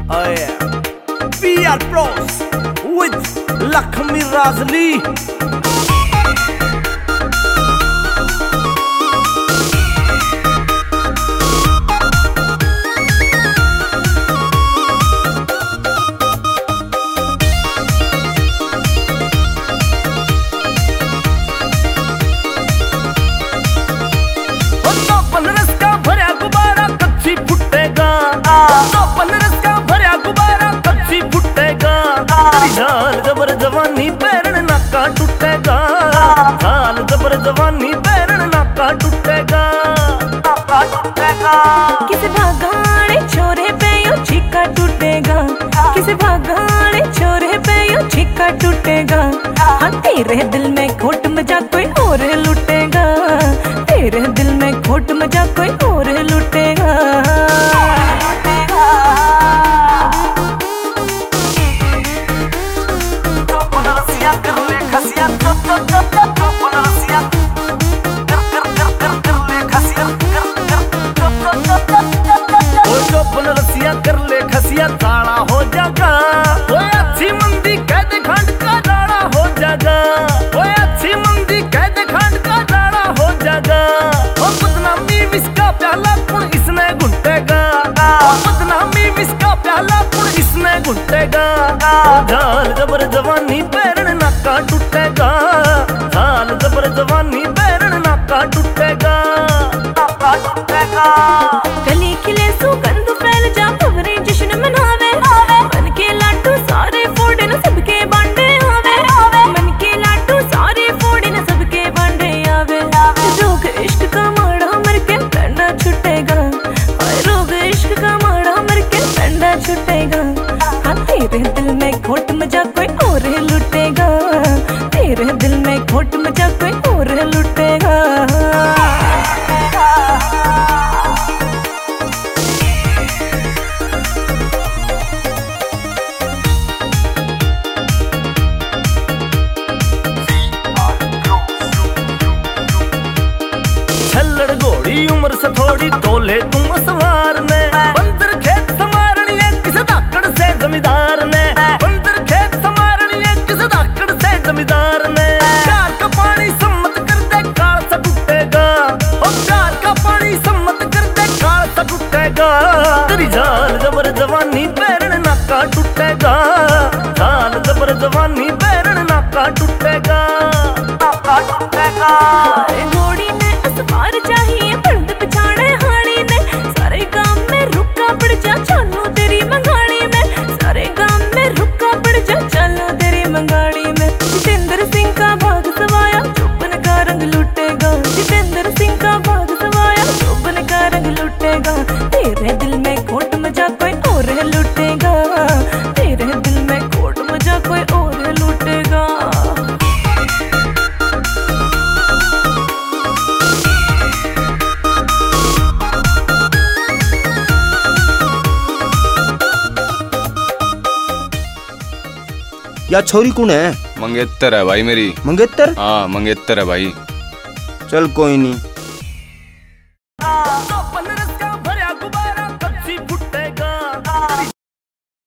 Oh yeah. PR Pros with Lakshmi Razali. जबर जवानी पैरण नाका टूटेगा, साल जबर जवानी पैरण नाका टूटेगा, नाका टूटेगा। किसी भागाड़े छोरे पे यो छिक्का टूटेगा, किसी भागाड़े छोरे पे यो छिक्का टूटेगा। हाँ तेरे दिल में खोट मजा कोई और लूटेगा, तेरे दिल में खोट मजा कोई और लूटेगा। कर ले खसिया ताड़ा हो जागा, ओए अच्छी मंदी कह दे खंड का डाड़ा हो जागा, ओए अच्छी मंदी कह दे खंड का डाड़ा हो जागा। ओ बदनामी विस्का प्याला कुण इसने घुंटेगा, ओ बदनामी विस्का प्याला कुण इसने घुंटेगा। झाल जबर जवानी पैरण नाका टूटेगा, झाल जबर जवानी पैरण नाका टूटेगा, नाका टूटेगा। गली खिले सुगंध फैल जा खबरें जश्न मनावे, मन के लाडू सारे फोड़े न सबके बांटे आवे, मन के लाडू सारे फोड़े न सबके बांटे आवे। रोग इश्क का माड़ा मर के डंडा छुटेगा, रोग इश्क का माड़ा मर के डंडा छुटेगा। हाँ तेरे दिल में खोट मजा कोई और लुटेगा, तेरे दिल में खोट मजा कोई और लुटेगा। घोड़ी उम्र से थोड़ी तोले तुम सवार ने, बंदर खेत संवारनी है किस धाकड़ से जमींदार ने, बंदर खेत संवारनी है किस धाकड़ से जमींदार ने। प्यार का पानी सम्मत कर दे काल सा टूटेगा, ओ प्यार का पानी सम्मत कर दे काल सा टूटेगा। तेरी झाल जबर जवानी पैरण नाका टूटेगा, झाल जबर जवानी पैरण नाका टूटेगा, नाका टूटेगा। घोड़ी में असवार चाहिए पर्द पिछाड़े हाड़ी ने, सारे गांव में रुका पड़ जा चालू तेरी मंगाड़ी में, सारे गांव में रुका पड़ जा चालू तेरी मंगाड़ी में। जितेंद्र सिंह का भाग सवाया चौपन का रंग लूटेगा, जितेंद्र सिंह का भाग सवाया चौपन का रंग लूटेगा। तेरे दिल में खोट मजा कोई और लूटेगा, तेरे दिल में खोट मजा कोई और लूटेगा। या छोरी कौन है? मंगेतर है भाई मेरी। मंगेतर? हाँ मंगेतर है भाई। चल कोई नहीं।